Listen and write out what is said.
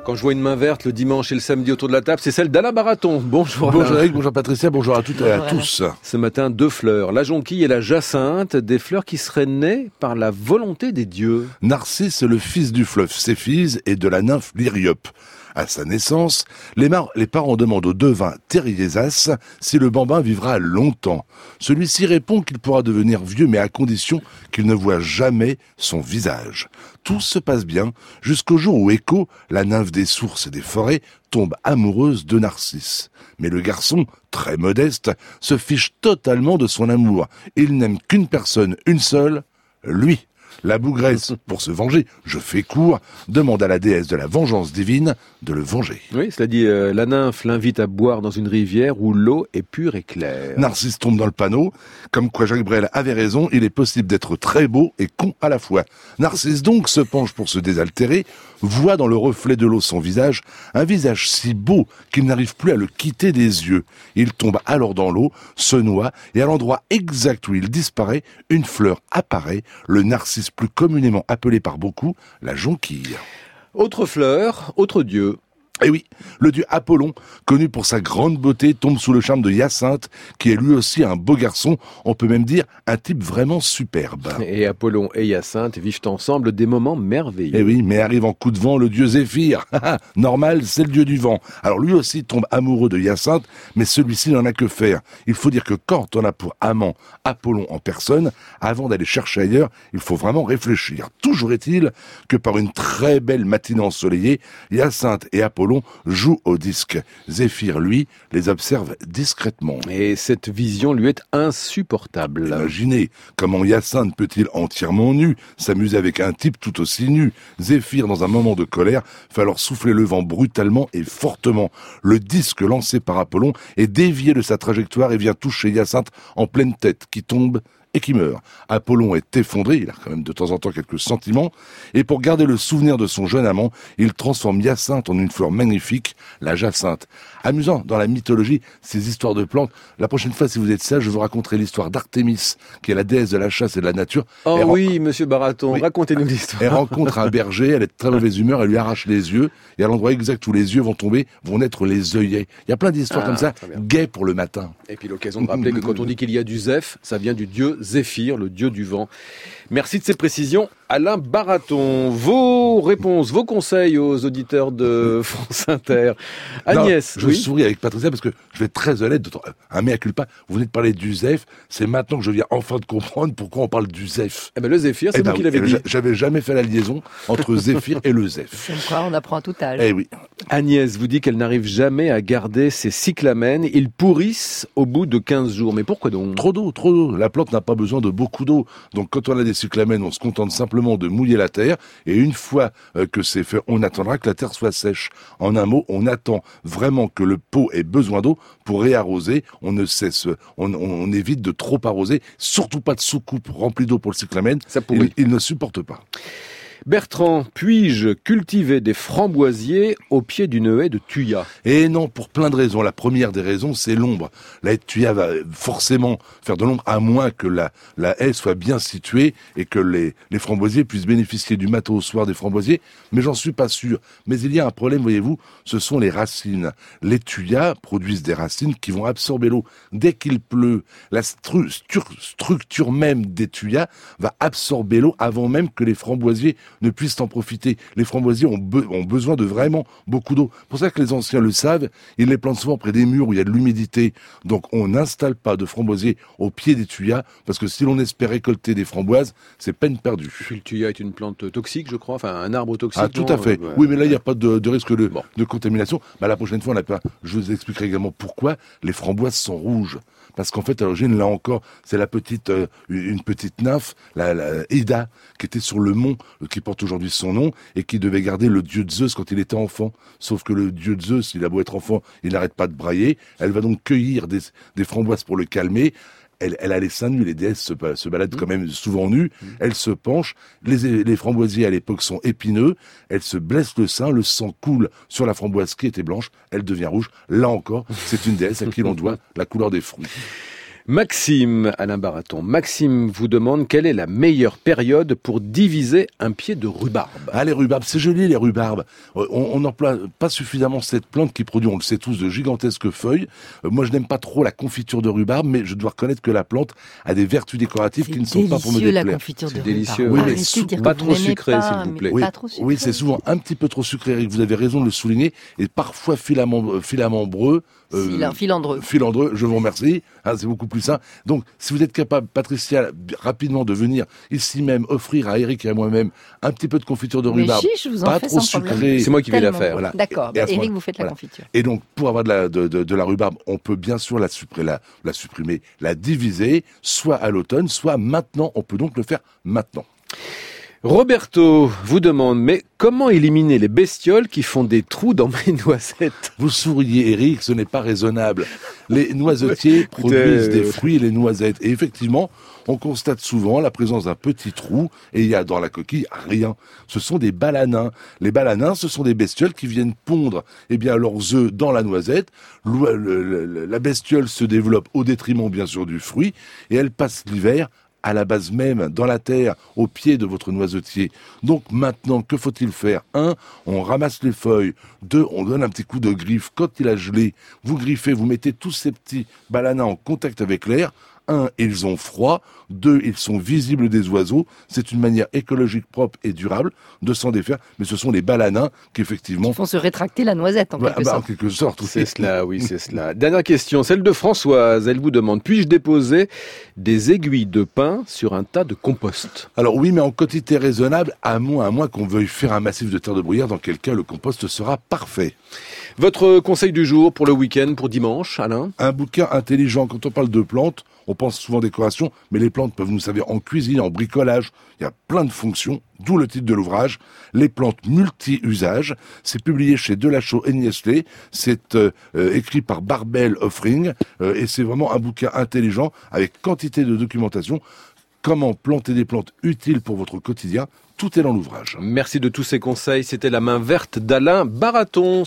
Quand je vois une main verte le dimanche et le samedi autour de la table, c'est celle d'Alain Baraton. Bonjour Alain. Bonjour Eric, bonjour Patricia, bonjour à toutes et à tous. Ce matin, 2 fleurs, la jonquille et la jacinthe, des fleurs qui seraient nées par la volonté des dieux. Narcisse est le fils du fleuve Céphise et de la nymphe Lyriope. À sa naissance, les parents demandent au devin Tériésas si le bambin vivra longtemps. Celui-ci répond qu'il pourra devenir vieux, mais à condition qu'il ne voie jamais son visage. Tout se passe bien jusqu'au jour où Écho, la nymphe des sources et des forêts, tombe amoureuse de Narcisse. Mais le garçon, très modeste, se fiche totalement de son amour. Il n'aime qu'une personne, une seule, lui. La bougresse, pour se venger, je fais court, demande à la déesse de la vengeance divine de le venger. Oui, cela dit, la nymphe l'invite à boire dans une rivière où l'eau est pure et claire. Narcisse tombe dans le panneau, comme quoi Jacques Brel avait raison, il est possible d'être très beau et con à la fois. Narcisse donc se penche pour se désaltérer, voit dans le reflet de l'eau son visage, un visage si beau qu'il n'arrive plus à le quitter des yeux. Il tombe alors dans l'eau, se noie, et à l'endroit exact où il disparaît, une fleur apparaît, le narcisse plus communément appelé par beaucoup la jonquille. Autre fleur, autre dieu. Et oui, le dieu Apollon, connu pour sa grande beauté, tombe sous le charme de Hyacinthe, qui est lui aussi un beau garçon, on peut même dire un type vraiment superbe. Et Apollon et Hyacinthe vivent ensemble des moments merveilleux. Et oui, mais arrive en coup de vent le dieu Zéphyr. Normal, c'est le dieu du vent. Alors lui aussi tombe amoureux de Hyacinthe, mais celui-ci n'en a que faire. Il faut dire que quand on a pour amant Apollon en personne, avant d'aller chercher ailleurs, il faut vraiment réfléchir. Toujours est-il que par une très belle matinée ensoleillée, Hyacinthe et Apollon jouent au disque. Zéphyr, lui, les observe discrètement. Et cette vision lui est insupportable. Imaginez, comment Hyacinthe peut-il entièrement nu s'amuser avec un type tout aussi nu? Zéphyr, dans un moment de colère, fait alors souffler le vent brutalement et fortement. Le disque lancé par Apollon est dévié de sa trajectoire et vient toucher Hyacinthe en pleine tête, qui tombe et qui meurt. Apollon est effondré, il a quand même de temps en temps quelques sentiments, et pour garder le souvenir de son jeune amant, il transforme Hyacinthe en une fleur magnifique, la jacinthe. Amusant, dans la mythologie, ces histoires de plantes. La prochaine fois, si vous êtes sage, je vous raconterai l'histoire d'Artémis, qui est la déesse de la chasse et de la nature. Oh oui, monsieur Baraton, oui. Racontez-nous l'histoire. Elle rencontre un berger, elle est de très mauvaise humeur, elle lui arrache les yeux, et à l'endroit exact où les yeux vont tomber, vont naître les œillets. Il y a plein d'histoires comme ça, gaies pour le matin. Et puis l'occasion de rappeler que quand on dit qu'il y a du Zéph, ça vient du dieu Zéphyr, le dieu du vent. Merci de ces précisions, Alain Baraton. Vos réponses, vos conseils aux auditeurs de France Inter. Agnès, non, je souris avec Patricia parce que je vais être très honnête. Un mea culpa, vous venez de parler du Zéph, c'est maintenant que je viens enfin de comprendre pourquoi on parle du Zéph. Eh ben le Zéphyr, c'est vous qui l'avez dit. J'avais jamais fait la liaison entre Zéphyr et le Zéph. Comme quoi, on apprend à tout âge. Eh oui. Agnès vous dit qu'elle n'arrive jamais à garder ses cyclamènes. Ils pourrissent au bout de 15 jours. Mais pourquoi donc? Trop d'eau, trop d'eau. La plante n'a pas besoin de beaucoup d'eau. Donc quand on a des cyclamènes, on se contente simplement de mouiller la terre. Et une fois que c'est fait, on attendra que la terre soit sèche. En un mot, on attend vraiment que le pot ait besoin d'eau pour réarroser. On ne cesse, on évite de trop arroser. Surtout pas de soucoupe remplie d'eau pour le cyclamène. Ça pourrit. Il ne supporte pas. Bertrand, puis-je cultiver des framboisiers au pied d'une haie de thuya? Et non, pour plein de raisons. La première des raisons, c'est l'ombre. La haie de thuya va forcément faire de l'ombre, à moins que la haie soit bien située et que les framboisiers puissent bénéficier du matin au soir des framboisiers, mais j'en suis pas sûr. Mais il y a un problème, voyez-vous, ce sont les racines. Les thuyas produisent des racines qui vont absorber l'eau. Dès qu'il pleut, la structure même des thuyas va absorber l'eau avant même que les framboisiers ne puissent en profiter. Les framboisiers ont besoin de vraiment beaucoup d'eau. C'est pour ça que les anciens le savent, ils les plantent souvent près des murs où il y a de l'humidité. Donc on n'installe pas de framboisiers au pied des thuyas, parce que si l'on espère récolter des framboises, c'est peine perdue. Puis le thuya est une plante toxique, je crois, enfin un arbre toxique. Ah, tout à fait. Oui, mais là, il n'y a pas de risque de contamination. La prochaine fois, je vous expliquerai également pourquoi les framboises sont rouges. Parce qu'en fait, à l'origine, là encore, c'est une petite nymphe, la Ida, qui était sur le mont, qui porte aujourd'hui son nom, et qui devait garder le dieu de Zeus quand il était enfant. Sauf que le dieu de Zeus, il a beau être enfant, il n'arrête pas de brailler. Elle va donc cueillir des framboises pour le calmer. Elle a les seins nus, les déesses se baladent quand même souvent nues. Elle se penche, les framboisiers à l'époque sont épineux, elle se blesse le sein, le sang coule sur la framboise qui était blanche, elle devient rouge. Là encore, c'est une déesse à qui l'on doit la couleur des fruits. Maxime, Alain Baraton, Maxime vous demande quelle est la meilleure période pour diviser un pied de rhubarbe. Ah, les rhubarbes, c'est joli les rhubarbes. On n'emploie pas suffisamment cette plante qui produit, on le sait tous, de gigantesques feuilles. Moi, je n'aime pas trop la confiture de rhubarbe, mais je dois reconnaître que la plante a des vertus décoratives qui ne sont pas pour me déplaire. La confiture de c'est rhubarbe. délicieux, oui, mais pas trop sucré, s'il vous plaît. Oui, Pas trop sucré. oui, c'est souvent un petit peu trop sucré, Eric, vous avez raison de le souligner, et parfois filambreux. Filandreux, je vous remercie, c'est beaucoup plus sain. Donc, si vous êtes capable, Patricia, rapidement de venir ici même offrir à Eric et à moi-même un petit peu de confiture de rhubarbe, je vous en pas fais trop sans problème. sucré. C'est moi qui vais la Tellement faire. bon. Voilà. D'accord, Et à ce Eric, moment- vous faites la voilà. confiture. Et donc, pour avoir de la rhubarbe, on peut bien sûr la supprimer, la diviser, soit à l'automne, soit maintenant. On peut donc le faire maintenant. Roberto vous demande, mais comment éliminer les bestioles qui font des trous dans mes noisettes? Vous souriez, Eric, ce n'est pas raisonnable. Les noisetiers produisent des fruits et les noisettes. Et effectivement, on constate souvent la présence d'un petit trou et il y a dans la coquille rien. Ce sont des balanins. Les balanins, ce sont des bestioles qui viennent pondre leurs œufs dans la noisette. La bestiole se développe au détriment bien sûr du fruit et elle passe l'hiver à la base même, dans la terre, au pied de votre noisetier. Donc maintenant, que faut-il faire? 1, on ramasse les feuilles. 2, on donne un petit coup de griffe. Quand il a gelé, vous griffez, vous mettez tous ces petits balanins en contact avec l'air. 1, ils ont froid. 2, ils sont visibles des oiseaux. C'est une manière écologique propre et durable de s'en défaire. Mais ce sont les balanins qui, effectivement... Ils font se rétracter la noisette, en quelque sorte. En quelque sorte, C'est cela, oui, c'est cela. Dernière question, celle de Françoise. Elle vous demande, puis-je déposer des aiguilles de pin sur un tas de compost? Alors oui, mais en quantité raisonnable, à moins qu'on veuille faire un massif de terre de bruyère, dans quel cas le compost sera parfait. Votre conseil du jour pour le week-end, pour dimanche, Alain? Un bouquin intelligent. Quand on parle de plantes, on pense souvent décoration, mais les plantes peuvent nous servir en cuisine, en bricolage. Il y a plein de fonctions, d'où le titre de l'ouvrage, Les plantes multi-usages. C'est publié chez Delachaux et Niestlé. C'est écrit par Barbel Offring et c'est vraiment un bouquin intelligent avec quantité de documentation. Comment planter des plantes utiles pour votre quotidien. Tout est dans l'ouvrage. Merci de tous ces conseils. C'était la main verte d'Alain Baraton.